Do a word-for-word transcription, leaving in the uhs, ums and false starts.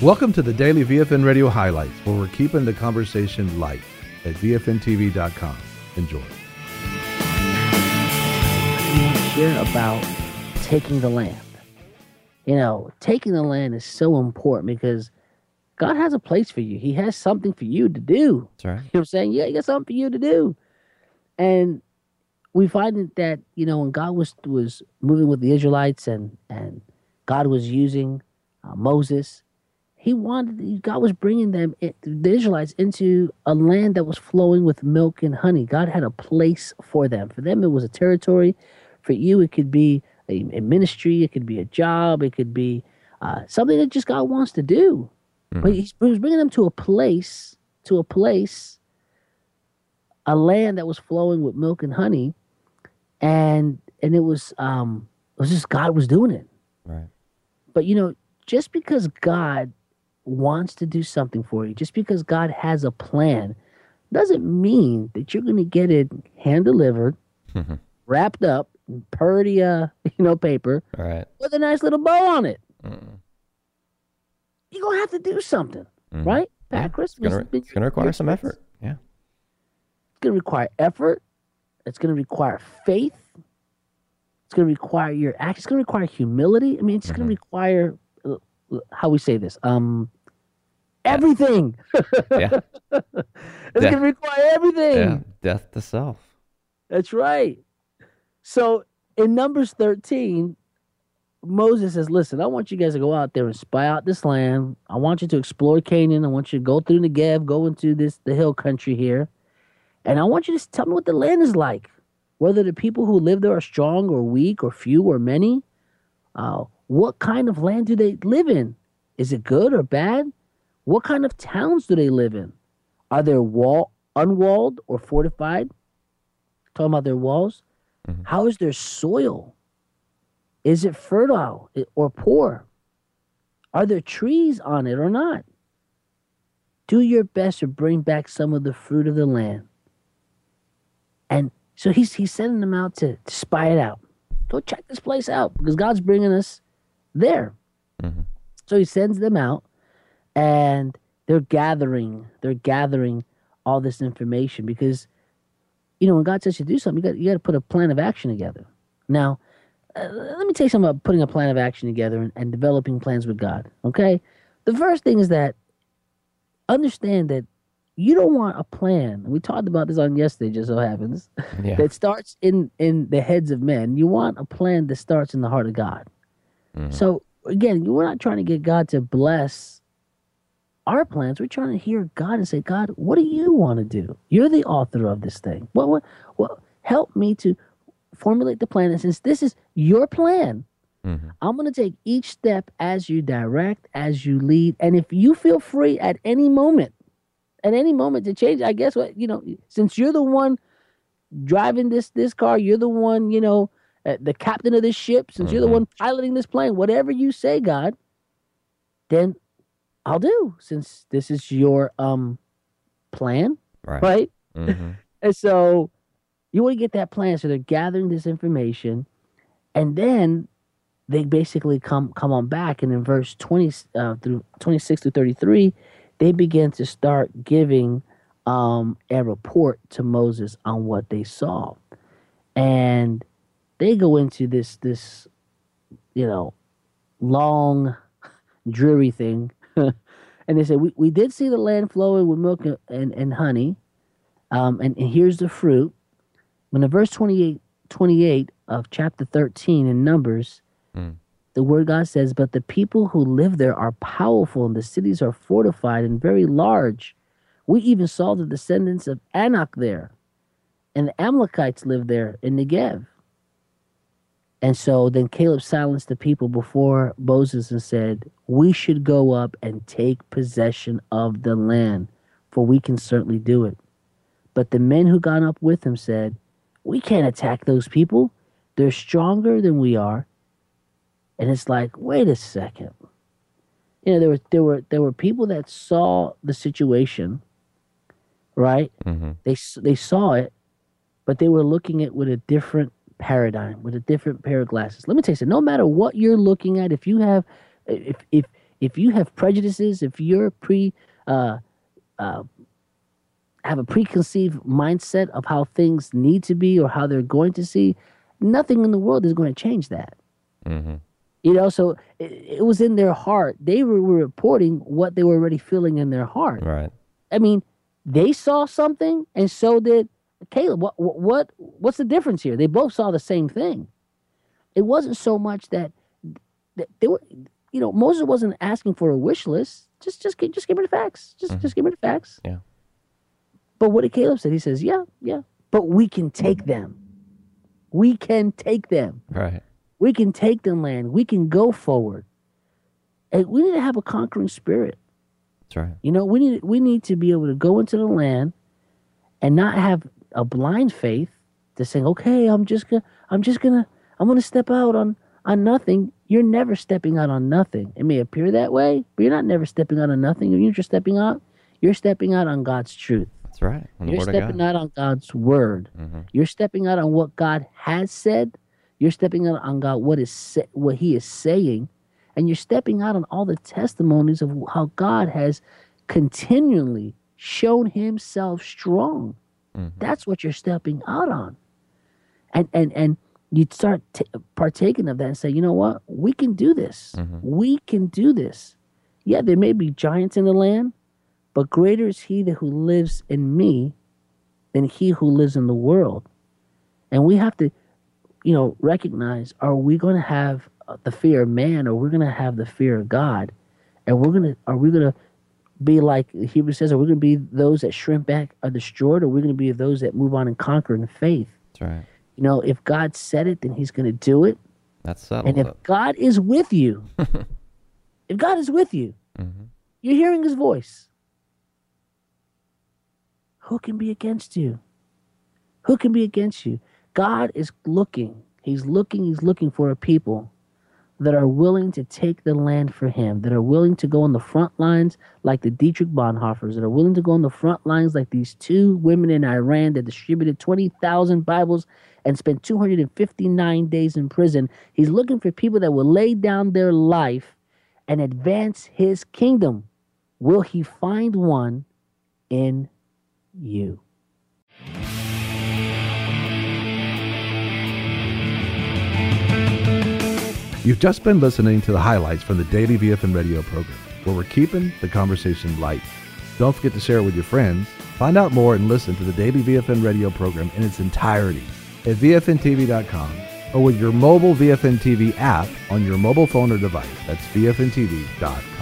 Welcome to the Daily V F N Radio Highlights, where we're keeping the conversation light at V F N T V dot com. Enjoy. We share about taking the land. You know, taking the land is so important because God has a place for you. He has something for you to do. That's right. You know what I'm saying? Yeah, he got something for you to do. And we find that, you know, when God was was moving with the Israelites and, and God was using uh, Moses, he wanted, God was bringing them, the Israelites, into a land that was flowing with milk and honey. God had a place for them. For them, it was a territory. For you, it could be a, a ministry. It could be a job. It could be uh, something that just God wants to do. Mm-hmm. But he was bringing them to a place, to a place, a land that was flowing with milk and honey. And and it was, um, it was just God was doing it. Right. But, you know, just because God wants to do something for you, just because God has a plan, doesn't mean that you're going to get it hand delivered, wrapped up in pretty, uh, you know, paper, right, with a nice little bow on it. Mm. You're going to have to do something, mm. right? Yeah. Pat, Chris, it's going to require some effort. Yeah. It's going to require effort. It's going to require faith. It's going to require your act. It's going to require humility. I mean, it's mm-hmm. going to require, uh, how we say this, um, everything. Yeah. It's going to require everything. Yeah. Death to self. That's right. So in Numbers thirteen, Moses says, listen, I want you guys to go out there and spy out this land. I want you to explore Canaan. I want you to go through Negev, go into this the hill country here. And I want you to tell me what the land is like. Whether the people who live there are strong or weak or few or many. Uh, what kind of land do they live in? Is it good or bad? What kind of towns do they live in? Are they wall, unwalled or fortified? Talking about their walls. Mm-hmm. How is their soil? Is it fertile or poor? Are there trees on it or not? Do your best to bring back some of the fruit of the land. And so he's he's sending them out to, to spy it out. Go check this place out because God's bringing us there. Mm-hmm. So he sends them out, and they're gathering. They're gathering all this information because, you know, when God says you do something, you got you got to put a plan of action together. Now, uh, let me tell you something about putting a plan of action together and, and developing plans with God. Okay, the first thing is that understand that you don't want a plan. We talked about this on yesterday, just so happens, yeah. that starts in, in the heads of men. You want a plan that starts in the heart of God. Mm-hmm. So, again, we're not trying to get God to bless our plans. We're trying to hear God and say, God, what do you want to do? You're the author of this thing. What, what, what, help me to formulate the plan. And since this is your plan, mm-hmm. I'm going to take each step as you direct, as you lead. And if you feel free at any moment, At any moment to change, I guess what, you know, since you're the one driving this this car, you're the one, you know, uh, the captain of this ship, since mm-hmm. you're the one piloting this plane, whatever you say, God, then I'll do, since this is your um plan, right? right? Mm-hmm. And so you want to get that plan. So they're gathering this information, and then they basically come come on back, and in verse twenty uh, through twenty-six through thirty-three. They begin to start giving um, a report to Moses on what they saw. And they go into this, this you know, long, dreary thing. And they say, we, we did see the land flowing with milk and, and, and honey. Um, and, and here's the fruit. When in verse twenty-eight, twenty-eight of chapter thirteen in Numbers, mm. the word God says, but the people who live there are powerful, and the cities are fortified and very large. We even saw the descendants of Anak there, and the Amalekites live there in Negev. And so then Caleb silenced the people before Moses and said, we should go up and take possession of the land, for we can certainly do it. But the men who got up with him said, we can't attack those people. They're stronger than we are. And it's like, wait a second. You know, there were there were there were people that saw the situation, right? Mm-hmm. They they saw it, but they were looking at it with a different paradigm, with a different pair of glasses. Let me tell you something. No matter what you're looking at, if you have, if if if you have prejudices, if you're pre uh, uh, have a preconceived mindset of how things need to be or how they're going to see, nothing in the world is going to change that. Mm-hmm. You know, so it, it was in their heart. They were, were reporting what they were already feeling in their heart. Right. I mean, they saw something, and so did Caleb. What, what, what's the difference here? They both saw the same thing. It wasn't so much that, that they were, you know, Moses wasn't asking for a wish list. Just, just, just give me the facts. Just, Mm-hmm. just give me the facts. Yeah. But what did Caleb say? He says, "Yeah, yeah, but we can take them. We can take them. Right. We can take the land. We can go forward. And we need to have a conquering spirit. That's right. You know, we need we need to be able to go into the land and not have a blind faith to say, okay, I'm just gonna I'm just gonna I'm gonna step out on on nothing. You're never stepping out on nothing. It may appear that way, but you're not never stepping out on nothing. You're just stepping out. You're stepping out on God's truth. That's right. On the You're word of stepping God. out on God's word. Mm-hmm. You're stepping out on what God has said. You're stepping out on God what is sa- what He is saying, and you're stepping out on all the testimonies of how God has continually shown Himself strong. Mm-hmm. That's what you're stepping out on, and and and you start t- partaking of that and say, you know what, we can do this. Mm-hmm. We can do this. Yeah, there may be giants in the land, but greater is He that who lives in me than he who lives in the world. And we have to, you know, recognize, are we going to have the fear of man, or we're going to have the fear of God? And we're going to, are we going to be like Hebrews says, are we going to be those that shrink back are destroyed, or are we going to be those that move on and conquer in faith? That's right. You know, if God said it, then He's going to do it. That settles And if it. God is with you, if God is with you, Mm-hmm. you're hearing His voice, who can be against you? Who can be against you? God is looking. He's looking. He's looking for a people that are willing to take the land for Him, that are willing to go on the front lines like the Dietrich Bonhoeffers, that are willing to go on the front lines like these two women in Iran that distributed twenty thousand Bibles and spent two hundred fifty-nine days in prison. He's looking for people that will lay down their life and advance His kingdom. Will He find one in you? You've just been listening to the highlights from the Daily V F N Radio program, where we're keeping the conversation light. Don't forget to share it with your friends. Find out more and listen to the Daily V F N Radio program in its entirety at V F N T V dot com or with your mobile V F N T V app on your mobile phone or device. That's V F N T V dot com.